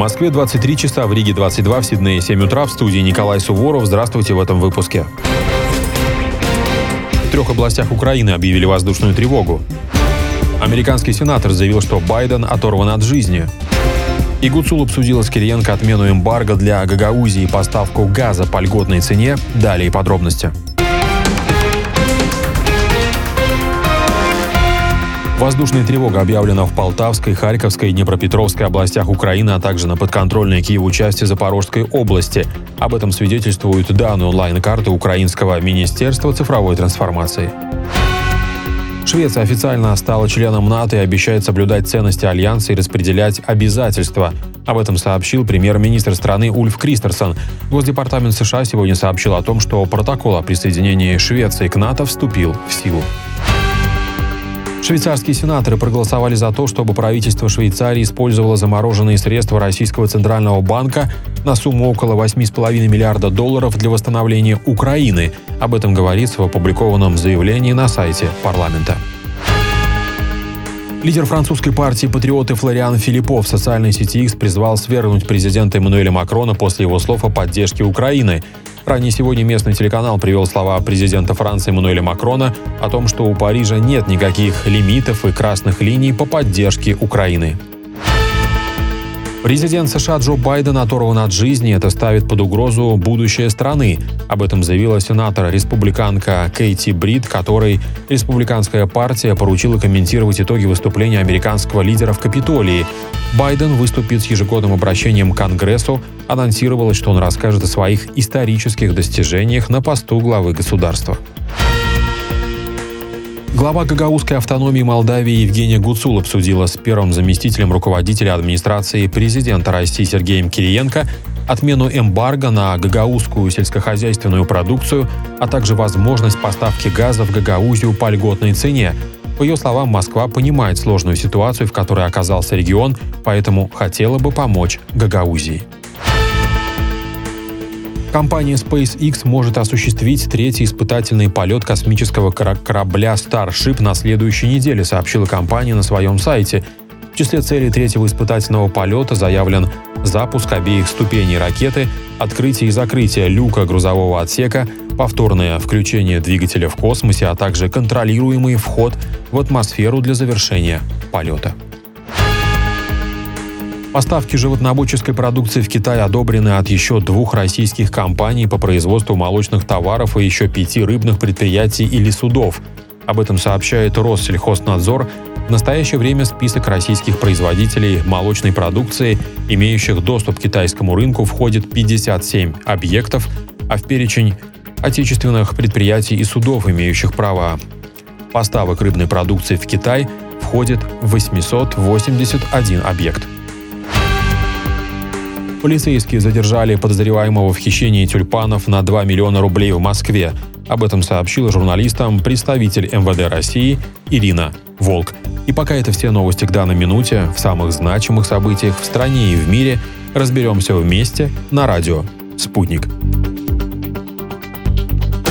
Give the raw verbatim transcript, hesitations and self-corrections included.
Москве двадцать три часа, в Риге двадцать два, в Сиднее семь утра. В студии Николай Суворов. Здравствуйте в этом выпуске. В трех областях Украины объявили воздушную тревогу. Американский сенатор заявил, что Байден оторван от жизни. И Гуцул обсудила с Кириенко отмену эмбарго для Гагаузии и поставку газа по льготной цене. Далее подробности. Воздушная тревога объявлена в Полтавской, Харьковской и Днепропетровской областях Украины, а также на подконтрольной Киеву части Запорожской области. Об этом свидетельствуют данные онлайн-карты Украинского министерства цифровой трансформации. Швеция официально стала членом НАТО и обещает соблюдать ценности Альянса и распределять обязательства. Об этом сообщил премьер-министр страны Ульф Кристерсон. Госдепартамент США сегодня сообщил о том, что протокол о присоединении Швеции к НАТО вступил в силу. Швейцарские сенаторы проголосовали за то, чтобы правительство Швейцарии использовало замороженные средства Российского центрального банка на сумму около восемь целых пять десятых миллиарда долларов для восстановления Украины. Об этом говорится в опубликованном заявлении на сайте парламента. Лидер французской партии «Патриоты» Флориан Филиппо в социальной сети X призвал свергнуть президента Эммануэля Макрона после его слов о поддержке Украины. Ранее сегодня местный телеканал привел слова президента Франции Эммануэля Макрона о том, что у Парижа нет никаких лимитов и красных линий по поддержке Украины. Президент США Джо Байден оторван от жизни. Это ставит под угрозу будущее страны. Об этом заявила сенатор-республиканка Кейти Брит, которой республиканская партия поручила комментировать итоги выступления американского лидера в Капитолии. Байден выступит с ежегодным обращением к Конгрессу. Анонсировалось, что он расскажет о своих исторических достижениях на посту главы государства. Глава гагаузской автономии Молдавии Евгения Гуцул обсудила с первым заместителем руководителя администрации президента России Сергеем Кириенко отмену эмбарго на гагаузскую сельскохозяйственную продукцию, а также возможность поставки газа в Гагаузию по льготной цене. По ее словам, Москва понимает сложную ситуацию, в которой оказался регион, поэтому хотела бы помочь Гагаузии. Компания SpaceX может осуществить третий испытательный полет космического корабля Starship на следующей неделе, сообщила компания на своем сайте. В числе целей третьего испытательного полета заявлен запуск обеих ступеней ракеты, открытие и закрытие люка грузового отсека, повторное включение двигателя в космосе, а также контролируемый вход в атмосферу для завершения полета. Поставки животноводческой продукции в Китай одобрены от еще двух российских компаний по производству молочных товаров и еще пяти рыбных предприятий или судов. Об этом сообщает Россельхознадзор. В настоящее время список российских производителей молочной продукции, имеющих доступ к китайскому рынку, входит пятьдесят семь объектов, а в перечень отечественных предприятий и судов, имеющих право поставок рыбной продукции в Китай, входит восемьсот восемьдесят один объект. Полицейские задержали подозреваемого в хищении тюльпанов на два миллиона рублей в Москве. Об этом сообщила журналистам представитель эм вэ дэ России Ирина Волк. И пока это все новости к данной минуте. В самых значимых событиях в стране и в мире разберемся вместе на радио «Спутник».